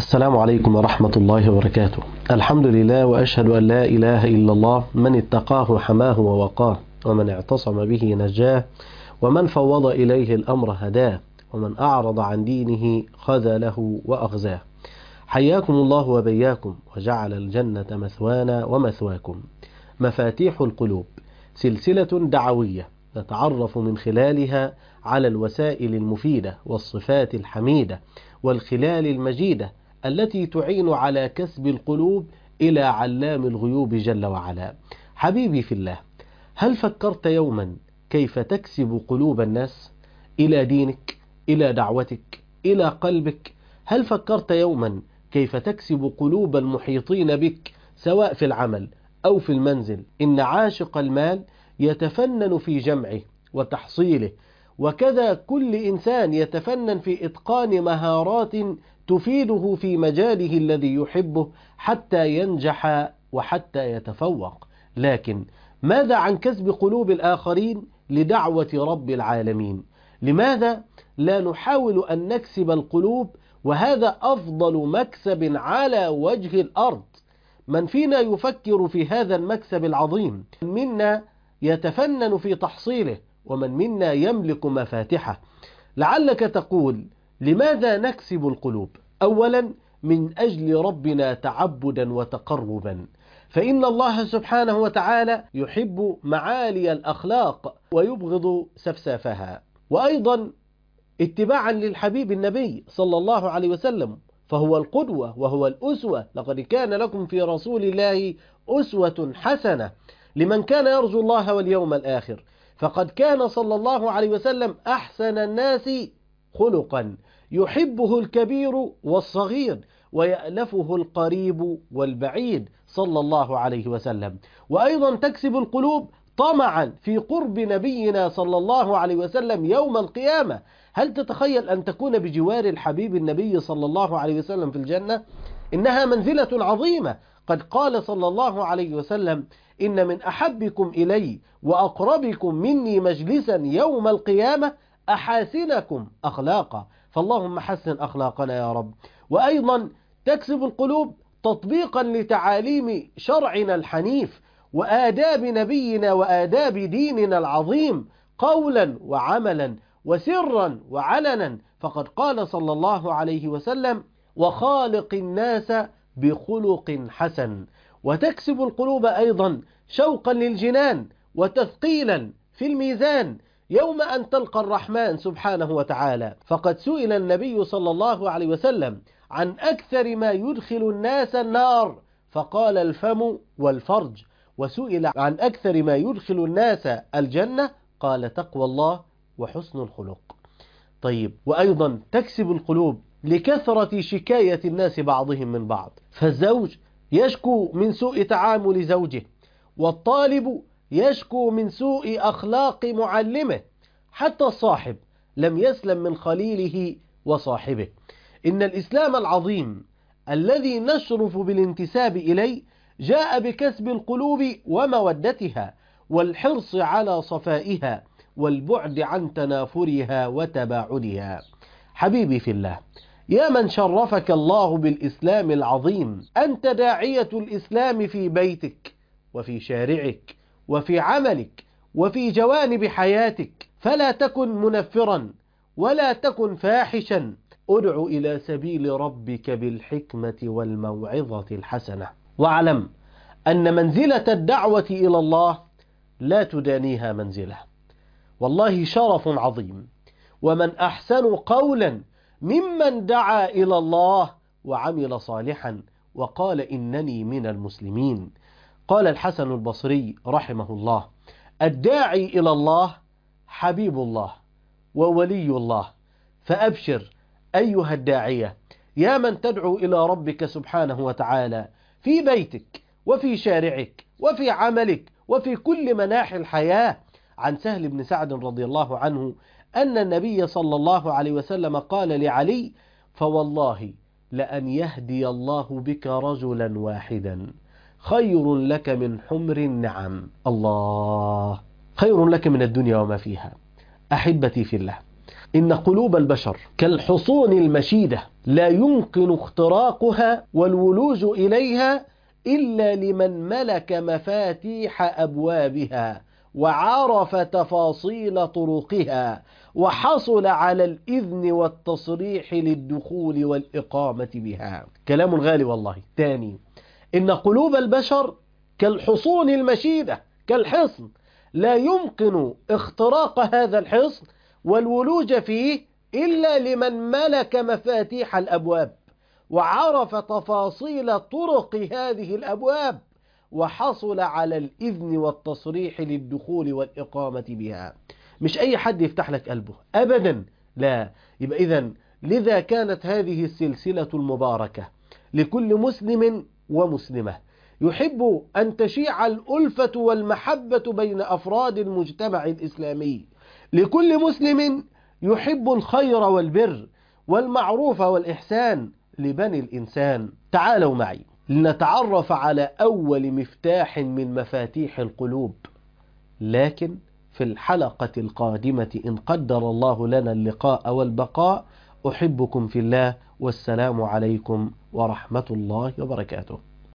السلام عليكم ورحمة الله وبركاته. الحمد لله وأشهد أن لا إله إلا الله، من اتقاه حماه ووقاه، ومن اعتصم به نجاه، ومن فوض إليه الأمر هداه، ومن أعرض عن دينه خذله وأخزاه. حياكم الله وبياكم، وجعل الجنة مثوانا ومثواكم. مفاتيح القلوب سلسلة دعوية نتعرف من خلالها على الوسائل المفيدة والصفات الحميدة والخلال المجيدة التي تعين على كسب القلوب إلى علام الغيوب جل وعلا. حبيبي في الله، هل فكرت يوما كيف تكسب قلوب الناس إلى دينك، إلى دعوتك، إلى قلبك؟ هل فكرت يوما كيف تكسب قلوب المحيطين بك سواء في العمل أو في المنزل؟ إن عاشق المال يتفنن في جمعه وتحصيله، وكذا كل إنسان يتفنن في إتقان مهارات تفيده في مجاله الذي يحبه حتى ينجح وحتى يتفوق. لكن ماذا عن كسب قلوب الآخرين لدعوة رب العالمين؟ لماذا لا نحاول أن نكسب القلوب؟ وهذا أفضل مكسب على وجه الأرض. من فينا يفكر في هذا المكسب العظيم؟ من منا يتفنن في تحصيله، ومن منا يملك مفاتحه. لعلك تقول: لماذا نكسب القلوب؟ أولا، من أجل ربنا تعبدا وتقربا، فإن الله سبحانه وتعالى يحب معالي الأخلاق ويبغض سفسافها. وأيضا اتباعا للحبيب النبي صلى الله عليه وسلم، فهو القدوة وهو الأسوة. لقد كان لكم في رسول الله أسوة حسنة لمن كان يرجو الله واليوم الآخر، فقد كان صلى الله عليه وسلم أحسن الناس خلقا، يحبه الكبير والصغير، ويألفه القريب والبعيد صلى الله عليه وسلم. وأيضا تكسب القلوب طمعا في قرب نبينا صلى الله عليه وسلم يوم القيامة. هل تتخيل أن تكون بجوار الحبيب النبي صلى الله عليه وسلم في الجنة؟ إنها منزلة عظيمة. قد قال صلى الله عليه وسلم: إن من أحبكم إلي وأقربكم مني مجلسا يوم القيامة أحاسنكم أخلاقا. فاللهم حسن أخلاقنا يا رب. وأيضا تكسب القلوب تطبيقا لتعاليم شرعنا الحنيف وآداب نبينا وآداب ديننا العظيم، قولا وعملا وسرا وعلنا. فقد قال صلى الله عليه وسلم: وخالق الناس بخلق حسن. وتكسب القلوب أيضا شوقا للجنان وتثقيلا في الميزان يوم أن تلقى الرحمن سبحانه وتعالى. فقد سئل النبي صلى الله عليه وسلم عن أكثر ما يدخل الناس النار، فقال: الفم والفرج. وسئل عن أكثر ما يدخل الناس الجنة، قال: تقوى الله وحسن الخلق. طيب، وأيضا تكسب القلوب لكثرة شكاية الناس بعضهم من بعض، فالزوج يشكو من سوء تعامل زوجه، والطالب يشكو من سوء أخلاق معلمه، حتى الصاحب لم يسلم من خليله وصاحبه. إن الإسلام العظيم الذي نشرف بالانتساب إليه جاء بكسب القلوب ومودتها، والحرص على صفائها، والبعد عن تنافرها وتباعدها. حبيبي في الله، يا من شرفك الله بالإسلام العظيم، أنت داعية الإسلام في بيتك وفي شارعك وفي عملك وفي جوانب حياتك، فلا تكن منفرا ولا تكن فاحشا. ادع إلى سبيل ربك بالحكمة والموعظة الحسنة، واعلم أن منزلة الدعوة إلى الله لا تدانيها منزلة. والله شرف عظيم، ومن أحسن قولا ممن دعا إلى الله وعمل صالحا وقال إنني من المسلمين. قال الحسن البصري رحمه الله: الداعي إلى الله حبيب الله وولي الله. فأبشر أيها الداعية، يا من تدعو إلى ربك سبحانه وتعالى في بيتك وفي شارعك وفي عملك وفي كل مناحي الحياة. عن سهل بن سعد رضي الله عنه أن النبي صلى الله عليه وسلم قال لعلي: فوالله لأن يهدي الله بك رجلا واحدا خير لك من حمر النعم. الله، خير لك من الدنيا وما فيها. أحبتي في الله، إن قلوب البشر كالحصون المشيدة لا يمكن اختراقها والولوج إليها إلا لمن ملك مفاتيح أبوابها وعرف تفاصيل طرقها وحصل على الإذن والتصريح للدخول والإقامة بها. كلام غالي والله. تاني، إن قلوب البشر كالحصون المشيدة، كالحصن لا يمكن اختراق هذا الحصن والولوج فيه إلا لمن ملك مفاتيح الأبواب وعرف تفاصيل طرق هذه الأبواب وحصل على الإذن والتصريح للدخول والإقامة بها. مش أي حد يفتح لك قلبه أبدا، لا. يبقى إذن لذا كانت هذه السلسلة المباركة لكل مسلم ومسلمة يحب أن تشيع الألفة والمحبة بين أفراد المجتمع الإسلامي، لكل مسلم يحب الخير والبر والمعروف والإحسان لبني الإنسان. تعالوا معي لنتعرف على أول مفتاح من مفاتيح القلوب، لكن في الحلقة القادمة إن قدر الله لنا اللقاء والبقاء. أحبكم في الله، والسلام عليكم ورحمة الله وبركاته.